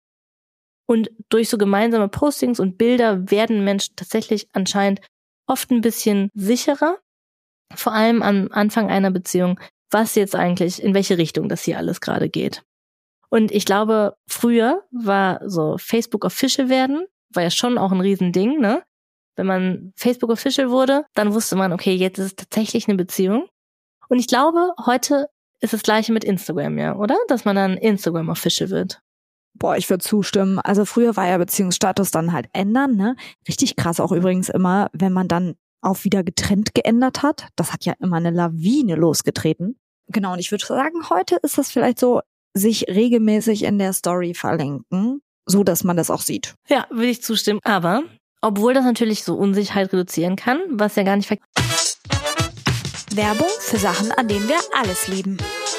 Und durch so gemeinsame Postings und Bilder werden Menschen tatsächlich anscheinend oft ein bisschen sicherer, vor allem am Anfang einer Beziehung, was jetzt eigentlich, in welche Richtung das hier alles gerade geht. Und ich glaube, früher war so Facebook Official werden, war ja schon auch ein Riesending, ne? Wenn man Facebook Official wurde, dann wusste man, okay, jetzt ist es tatsächlich eine Beziehung. Und ich glaube, heute ist das Gleiche mit Instagram, ja, oder? Dass man dann Instagram Official wird. Boah, ich würde zustimmen. Also früher war ja Beziehungsstatus dann halt ändern, ne? Richtig krass auch übrigens immer, wenn man dann auch wieder getrennt geändert hat. Das hat ja immer eine Lawine losgetreten. Genau, und ich würde sagen, heute ist das vielleicht so, sich regelmäßig in der Story verlinken, so dass man das auch sieht. Ja, würde ich zustimmen. Aber obwohl das natürlich so Unsicherheit reduzieren kann, was ja gar nicht verkehrt. Werbung für Sachen, an denen wir alles lieben.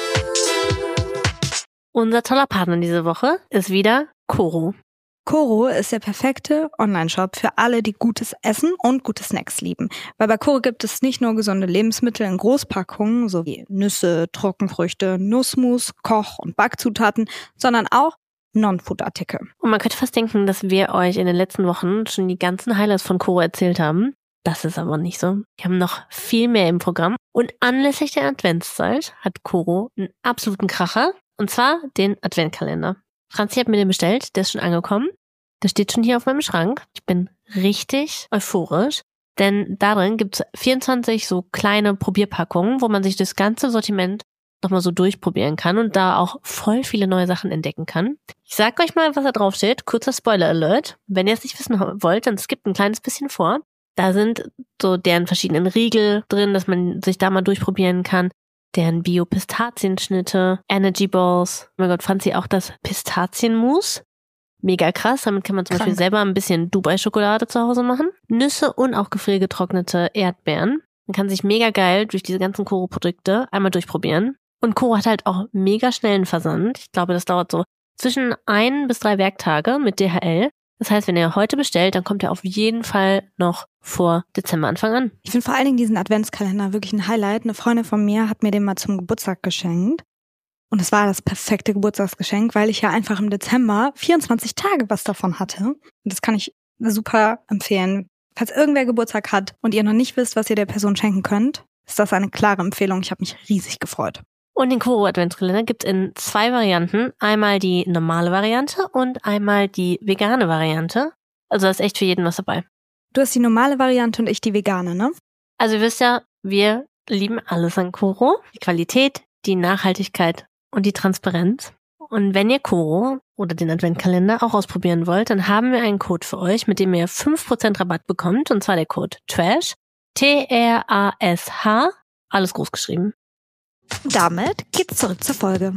Unser toller Partner diese Woche ist wieder Koro. Koro ist der perfekte Online-Shop für alle, die gutes Essen und gute Snacks lieben. Weil bei Koro gibt es nicht nur gesunde Lebensmittel in Großpackungen, sowie Nüsse, Trockenfrüchte, Nussmus, Koch- und Backzutaten, sondern auch Non-Food-Artikel. Und man könnte fast denken, dass wir euch in den letzten Wochen schon die ganzen Highlights von Koro erzählt haben. Das ist aber nicht so. Wir haben noch viel mehr im Programm. Und anlässlich der Adventszeit hat Koro einen absoluten Kracher. Und zwar den Adventkalender. Franzi hat mir den bestellt, der ist schon angekommen. Der steht schon hier auf meinem Schrank. Ich bin richtig euphorisch, denn darin gibt's vierundzwanzig so kleine Probierpackungen, wo man sich das ganze Sortiment nochmal so durchprobieren kann und da auch voll viele neue Sachen entdecken kann. Ich sag euch mal, was da drauf steht. Kurzer Spoiler-Alert. Wenn ihr es nicht wissen wollt, dann skippt ein kleines bisschen vor. Da sind so deren verschiedenen Riegel drin, dass man sich da mal durchprobieren kann. Deren Bio-Pistazienschnitte, Energy Balls. Oh mein Gott, fand sie auch das Pistazienmus. Mega krass, damit kann man zum Krank. Beispiel selber ein bisschen Dubai-Schokolade zu Hause machen. Nüsse und auch gefriergetrocknete Erdbeeren. Man kann sich mega geil durch diese ganzen Koro-Produkte einmal durchprobieren. Und Koro hat halt auch mega schnellen Versand. Ich glaube, das dauert so zwischen ein bis drei Werktage mit D H L. Das heißt, wenn ihr heute bestellt, dann kommt er auf jeden Fall noch vor Dezemberanfang an. Ich finde vor allen Dingen diesen Adventskalender wirklich ein Highlight. Eine Freundin von mir hat mir den mal zum Geburtstag geschenkt. Und es war das perfekte Geburtstagsgeschenk, weil ich ja einfach im Dezember vierundzwanzig Tage was davon hatte. Und das kann ich super empfehlen. Falls irgendwer Geburtstag hat und ihr noch nicht wisst, was ihr der Person schenken könnt, ist das eine klare Empfehlung. Ich habe mich riesig gefreut. Und den Koro Adventskalender gibt es in zwei Varianten. Einmal die normale Variante und einmal die vegane Variante. Also da ist echt für jeden was dabei. Du hast die normale Variante und ich die vegane, ne? Also ihr wisst ja, wir lieben alles an Koro. Die Qualität, die Nachhaltigkeit und die Transparenz. Und wenn ihr Koro oder den Adventkalender auch ausprobieren wollt, dann haben wir einen Code für euch, mit dem ihr fünf Prozent Rabatt bekommt. Und zwar der Code TRASH. T R A S H. Alles groß geschrieben. Damit geht's zurück zur Folge.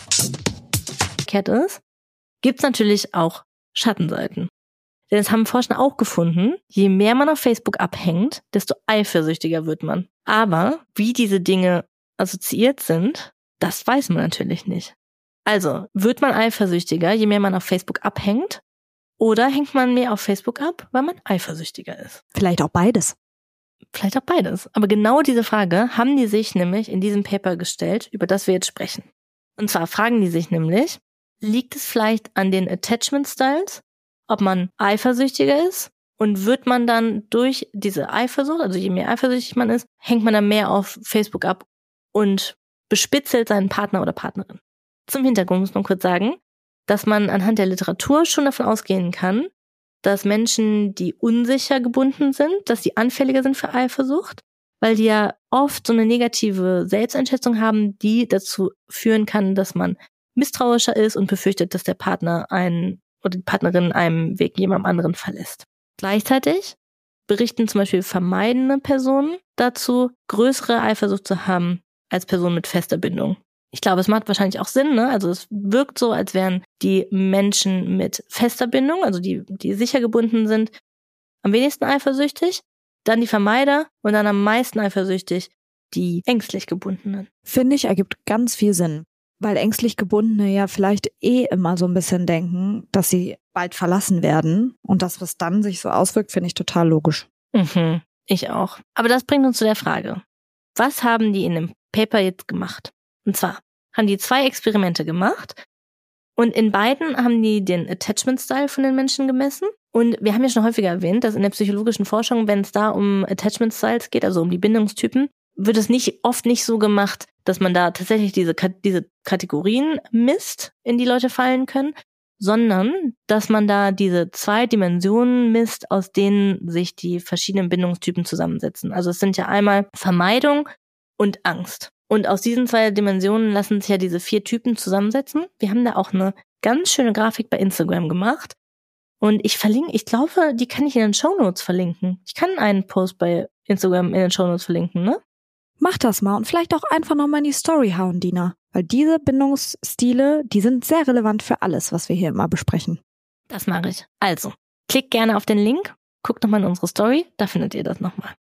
Cat ist, gibt's natürlich auch Schattenseiten. Denn es haben Forscher auch gefunden, je mehr man auf Facebook abhängt, desto eifersüchtiger wird man. Aber wie diese Dinge assoziiert sind, das weiß man natürlich nicht. Also, wird man eifersüchtiger, je mehr man auf Facebook abhängt? Oder hängt man mehr auf Facebook ab, weil man eifersüchtiger ist? Vielleicht auch beides. Vielleicht auch beides. Aber genau diese Frage haben die sich nämlich in diesem Paper gestellt, über das wir jetzt sprechen. Und zwar fragen die sich nämlich, liegt es vielleicht an den Attachment Styles, ob man eifersüchtiger ist? Und wird man dann durch diese Eifersucht, also je mehr eifersüchtig man ist, hängt man dann mehr auf Facebook ab und bespitzelt seinen Partner oder Partnerin? Zum Hintergrund muss man kurz sagen, dass man anhand der Literatur schon davon ausgehen kann, dass Menschen, die unsicher gebunden sind, dass die anfälliger sind für Eifersucht, weil die ja oft so eine negative Selbsteinschätzung haben, die dazu führen kann, dass man misstrauischer ist und befürchtet, dass der Partner einen oder die Partnerin einem Weg jemandem anderen verlässt. Gleichzeitig berichten zum Beispiel vermeidende Personen dazu, größere Eifersucht zu haben als Personen mit fester Bindung. Ich glaube, es macht wahrscheinlich auch Sinn, ne? Also es wirkt so, als wären die Menschen mit fester Bindung, also die, die sicher gebunden sind, am wenigsten eifersüchtig, dann die Vermeider und dann am meisten eifersüchtig die ängstlich Gebundenen. Finde ich, ergibt ganz viel Sinn, weil ängstlich Gebundene ja vielleicht eh immer so ein bisschen denken, dass sie bald verlassen werden und das, was dann sich so auswirkt, finde ich total logisch. Mhm, ich auch. Aber das bringt uns zu der Frage, was haben die in dem Paper jetzt gemacht? Und zwar haben die zwei Experimente gemacht und in beiden haben die den Attachment-Style von den Menschen gemessen. Und wir haben ja schon häufiger erwähnt, dass in der psychologischen Forschung, wenn es da um Attachment-Styles geht, also um die Bindungstypen, wird es nicht oft nicht so gemacht, dass man da tatsächlich diese, diese Kategorien misst, in die Leute fallen können, sondern dass man da diese zwei Dimensionen misst, aus denen sich die verschiedenen Bindungstypen zusammensetzen. Also es sind ja einmal Vermeidung und Angst. Und aus diesen zwei Dimensionen lassen sich ja diese vier Typen zusammensetzen. Wir haben da auch eine ganz schöne Grafik bei Instagram gemacht. Und ich verlinke, ich glaube, die kann ich in den Shownotes verlinken. Ich kann einen Post bei Instagram in den Shownotes verlinken, ne? Mach das mal und vielleicht auch einfach nochmal in die Story hauen, Dina. Weil diese Bindungsstile, die sind sehr relevant für alles, was wir hier immer besprechen. Das mache ich. Also, klickt gerne auf den Link, guckt nochmal in unsere Story, da findet ihr das nochmal.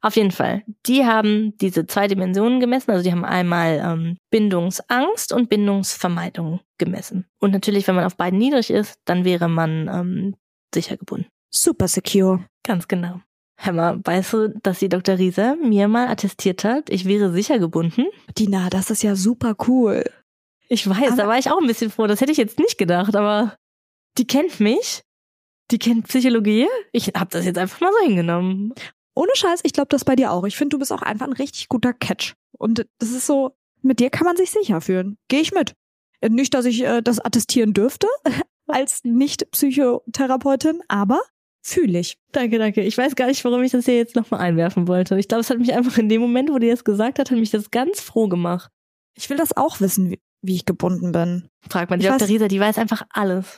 Auf jeden Fall. Die haben diese zwei Dimensionen gemessen. Also die haben einmal ähm, Bindungsangst und Bindungsvermeidung gemessen. Und natürlich, wenn man auf beiden niedrig ist, dann wäre man ähm, sicher gebunden. Super secure. Ganz genau. Hör mal, weißt du, dass die Doktor Rieser mir mal attestiert hat, ich wäre sicher gebunden? Dina, das ist ja super cool. Ich weiß, aber da war ich auch ein bisschen froh. Das hätte ich jetzt nicht gedacht, aber die kennt mich. Die kennt Psychologie. Ich habe das jetzt einfach mal so hingenommen. Ohne Scheiß, ich glaube das bei dir auch. Ich finde, du bist auch einfach ein richtig guter Catch. Und das ist so, mit dir kann man sich sicher fühlen. Gehe ich mit. Nicht, dass ich äh, das attestieren dürfte als Nicht-Psychotherapeutin, aber fühle ich. Danke, danke. Ich weiß gar nicht, warum ich das hier jetzt nochmal einwerfen wollte. Ich glaube, es hat mich einfach in dem Moment, wo die das gesagt hat, hat mich das ganz froh gemacht. Ich will das auch wissen, wie, wie ich gebunden bin. Frag mal die Doktor Rieser, die weiß einfach alles.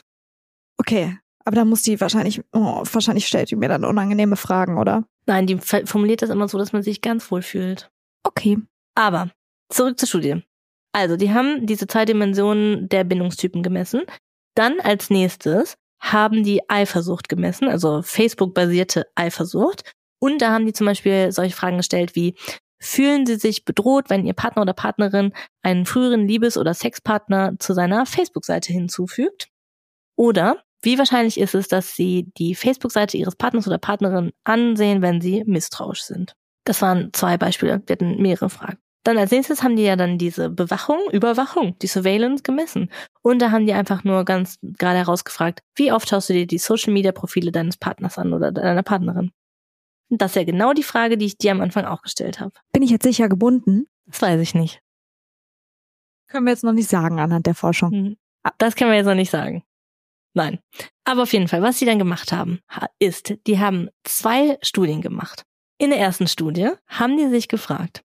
Okay, aber dann muss die wahrscheinlich, oh, wahrscheinlich stellt die mir dann unangenehme Fragen, oder? Nein, die formuliert das immer so, dass man sich ganz wohl fühlt. Okay. Aber zurück zur Studie. Also, die haben diese zwei Dimensionen der Bindungstypen gemessen. Dann als nächstes haben die Eifersucht gemessen, also Facebook-basierte Eifersucht. Und da haben die zum Beispiel solche Fragen gestellt wie, fühlen Sie sich bedroht, wenn Ihr Partner oder Partnerin einen früheren Liebes- oder Sexpartner zu seiner Facebook-Seite hinzufügt? Oder wie wahrscheinlich ist es, dass Sie die Facebook-Seite Ihres Partners oder Partnerin ansehen, wenn Sie misstrauisch sind? Das waren zwei Beispiele, wir hatten mehrere Fragen. Dann als nächstes haben die ja dann diese Bewachung, Überwachung, die Surveillance gemessen. Und da haben die einfach nur ganz gerade herausgefragt, wie oft schaust du dir die Social-Media-Profile deines Partners an oder deiner Partnerin? Und das ist ja genau die Frage, die ich dir am Anfang auch gestellt habe. Bin ich jetzt sicher gebunden? Das weiß ich nicht. Können wir jetzt noch nicht sagen anhand der Forschung. Das können wir jetzt noch nicht sagen. Nein. Aber auf jeden Fall, was sie dann gemacht haben, ist, die haben zwei Studien gemacht. In der ersten Studie haben die sich gefragt,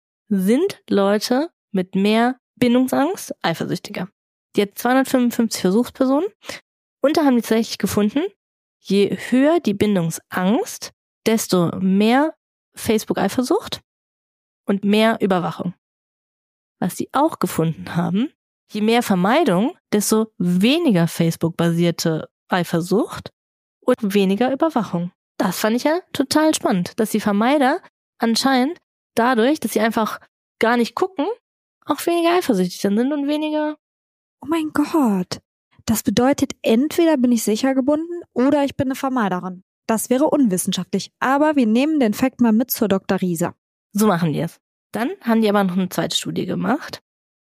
sind Leute mit mehr Bindungsangst eifersüchtiger? Die hat zweihundertfünfundfünfzig Versuchspersonen und da haben die tatsächlich gefunden, je höher die Bindungsangst, desto mehr Facebook-Eifersucht und mehr Überwachung. Was sie auch gefunden haben, je mehr Vermeidung, desto weniger Facebook-basierte Eifersucht und weniger Überwachung. Das fand ich ja total spannend, dass die Vermeider anscheinend dadurch, dass sie einfach gar nicht gucken, auch weniger eifersüchtig sind und weniger... Oh mein Gott. Das bedeutet, entweder bin ich sicher gebunden oder ich bin eine Vermeiderin. Das wäre unwissenschaftlich. Aber wir nehmen den Fakt mal mit zur Doktor Rieser. So machen die es. Dann haben die aber noch eine zweite Studie gemacht.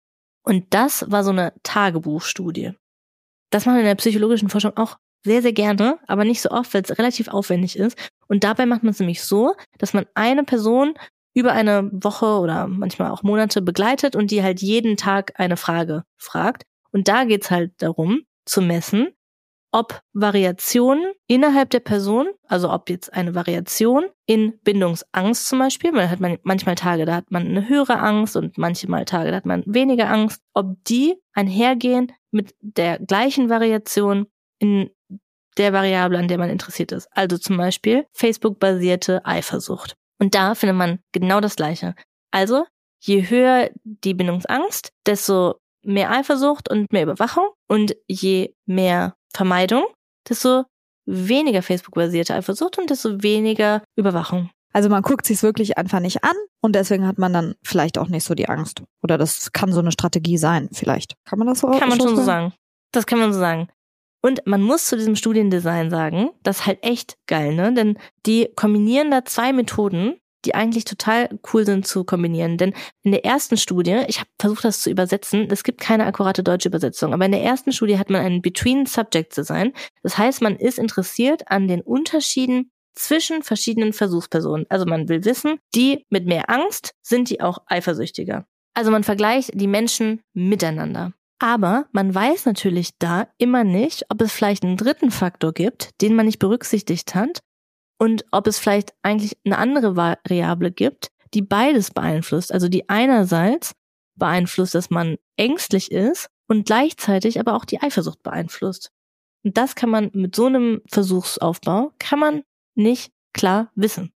Und das war so eine Tagebuchstudie. Das machen wir in der psychologischen Forschung auch sehr, sehr gerne, aber nicht so oft, weil es relativ aufwendig ist. Und dabei macht man es nämlich so, dass man eine Person über eine Woche oder manchmal auch Monate begleitet und die halt jeden Tag eine Frage fragt. Und da geht's halt darum, zu messen, ob Variationen innerhalb der Person, also ob jetzt eine Variation in Bindungsangst zum Beispiel, weil hat man manchmal Tage, da hat man eine höhere Angst und manchmal Tage, da hat man weniger Angst, ob die einhergehen mit der gleichen Variation in der Variable, an der man interessiert ist. Also zum Beispiel Facebook-basierte Eifersucht. Und da findet man genau das Gleiche. Also je höher die Bindungsangst, desto mehr Eifersucht und mehr Überwachung und je mehr Vermeidung, desto weniger Facebook-basierte Eifersucht und desto weniger Überwachung. Also man guckt sich's wirklich einfach nicht an und deswegen hat man dann vielleicht auch nicht so die Angst. Oder das kann so eine Strategie sein, vielleicht. Kann man das so Kann man schon so sagen? sagen. Das kann man so sagen. Und man muss zu diesem Studiendesign sagen, das ist halt echt geil, ne? Denn die kombinieren da zwei Methoden, die eigentlich total cool sind zu kombinieren. Denn in der ersten Studie, ich habe versucht, das zu übersetzen, es gibt keine akkurate deutsche Übersetzung, aber in der ersten Studie hat man ein Between-Subject-Design. Das heißt, man ist interessiert an den Unterschieden zwischen verschiedenen Versuchspersonen. Also man will wissen, die mit mehr Angst, sind die auch eifersüchtiger. Also man vergleicht die Menschen miteinander. Aber man weiß natürlich da immer nicht, ob es vielleicht einen dritten Faktor gibt, den man nicht berücksichtigt hat und ob es vielleicht eigentlich eine andere Variable gibt, die beides beeinflusst. Also die einerseits beeinflusst, dass man ängstlich ist und gleichzeitig aber auch die Eifersucht beeinflusst. Und das kann man mit so einem Versuchsaufbau, kann man nicht klar wissen.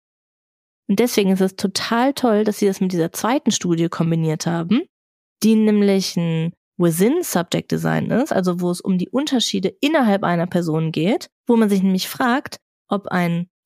Und deswegen ist es total toll, dass sie das mit dieser zweiten Studie kombiniert haben, die nämlich ein Within-Subject-Design ist, also wo es um die Unterschiede innerhalb einer Person geht, wo man sich nämlich fragt, ob ein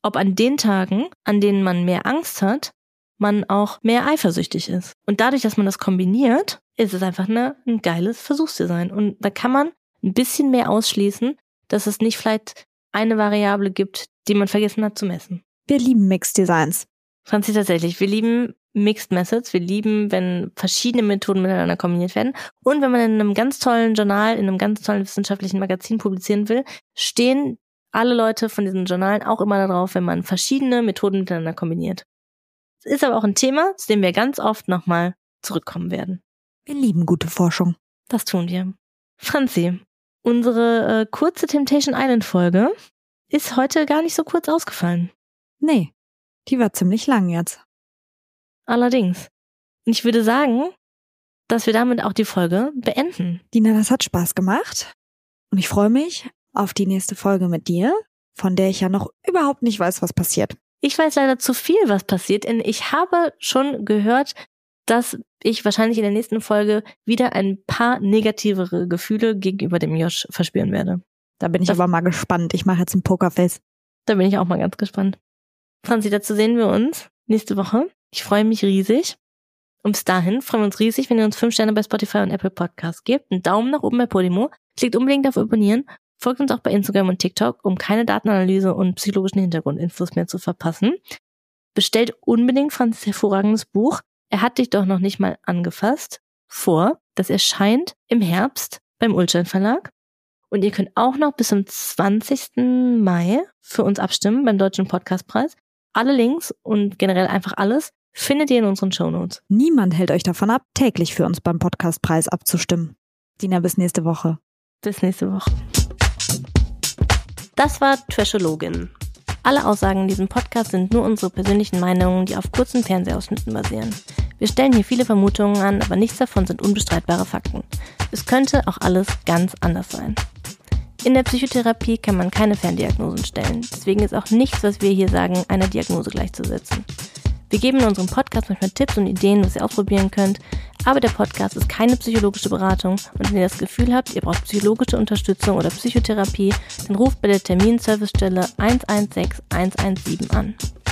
ob an den Tagen, an denen man mehr Angst hat, man auch mehr eifersüchtig ist. Und dadurch, dass man das kombiniert, ist es einfach eine, ein geiles Versuchsdesign. Und da kann man ein bisschen mehr ausschließen, dass es nicht vielleicht eine Variable gibt, die man vergessen hat zu messen. Wir lieben Mixed Designs. Franzi, tatsächlich. Wir lieben Mixed Methods. Wir lieben, wenn verschiedene Methoden miteinander kombiniert werden. Und wenn man in einem ganz tollen Journal, in einem ganz tollen wissenschaftlichen Magazin publizieren will, stehen alle Leute von diesen Journalen auch immer darauf, wenn man verschiedene Methoden miteinander kombiniert. Es ist aber auch ein Thema, zu dem wir ganz oft nochmal zurückkommen werden. Wir lieben gute Forschung. Das tun wir. Franzi, unsere äh, kurze Temptation Island Folge ist heute gar nicht so kurz ausgefallen. Nee, die war ziemlich lang jetzt. Allerdings. Und ich würde sagen, dass wir damit auch die Folge beenden. Dina, das hat Spaß gemacht. Und ich freue mich auf die nächste Folge mit dir, von der ich ja noch überhaupt nicht weiß, was passiert. Ich weiß leider zu viel, was passiert, denn ich habe schon gehört, dass ich wahrscheinlich in der nächsten Folge wieder ein paar negativere Gefühle gegenüber dem Josh verspüren werde. Da bin ich das, aber mal gespannt. Ich mache jetzt ein Pokerface. Da bin ich auch mal ganz gespannt. Franzi, dazu sehen wir uns nächste Woche. Ich freue mich riesig. Und bis dahin freuen wir uns riesig, wenn ihr uns fünf Sterne bei Spotify und Apple Podcasts gebt, einen Daumen nach oben bei Podimo, klickt unbedingt auf Abonnieren, folgt uns auch bei Instagram und TikTok, um keine Datenanalyse und psychologischen Hintergrundinfos mehr zu verpassen. Bestellt unbedingt Franzis hervorragendes Buch Er hat dich doch noch nicht mal angefasst vor. Das erscheint im Herbst beim Ullstein Verlag. Und ihr könnt auch noch bis zum zwanzigsten Mai für uns abstimmen beim Deutschen Podcastpreis. Alle Links und generell einfach alles findet ihr in unseren Shownotes. Niemand hält euch davon ab, täglich für uns beim Podcastpreis abzustimmen. Dina, bis nächste Woche. Bis nächste Woche. Das war Trashologin. Alle Aussagen in diesem Podcast sind nur unsere persönlichen Meinungen, die auf kurzen Fernsehausschnitten basieren. Wir stellen hier viele Vermutungen an, aber nichts davon sind unbestreitbare Fakten. Es könnte auch alles ganz anders sein. In der Psychotherapie kann man keine Ferndiagnosen stellen. Deswegen ist auch nichts, was wir hier sagen, einer Diagnose gleichzusetzen. Wir geben in unserem Podcast manchmal Tipps und Ideen, was ihr ausprobieren könnt, aber der Podcast ist keine psychologische Beratung und wenn ihr das Gefühl habt, ihr braucht psychologische Unterstützung oder Psychotherapie, dann ruft bei der Terminservicestelle eins eins sechs eins eins sieben an.